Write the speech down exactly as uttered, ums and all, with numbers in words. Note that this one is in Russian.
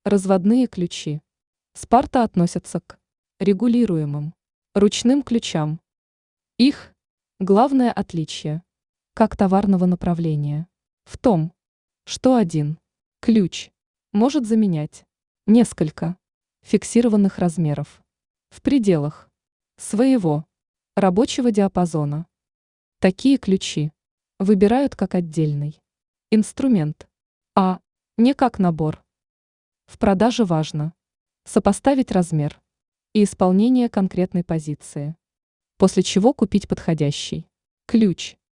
Разводные ключи. Спарта относятся к регулируемым ручным ключам. Их главное отличие, как товарного направления, в том, что один ключ может заменять несколько фиксированных размеров в пределах своего рабочего диапазона. Такие ключи выбирают как отдельный инструмент, а не как набор. В продаже важно сопоставить размер и исполнение конкретной позиции, после чего купить подходящий ключ.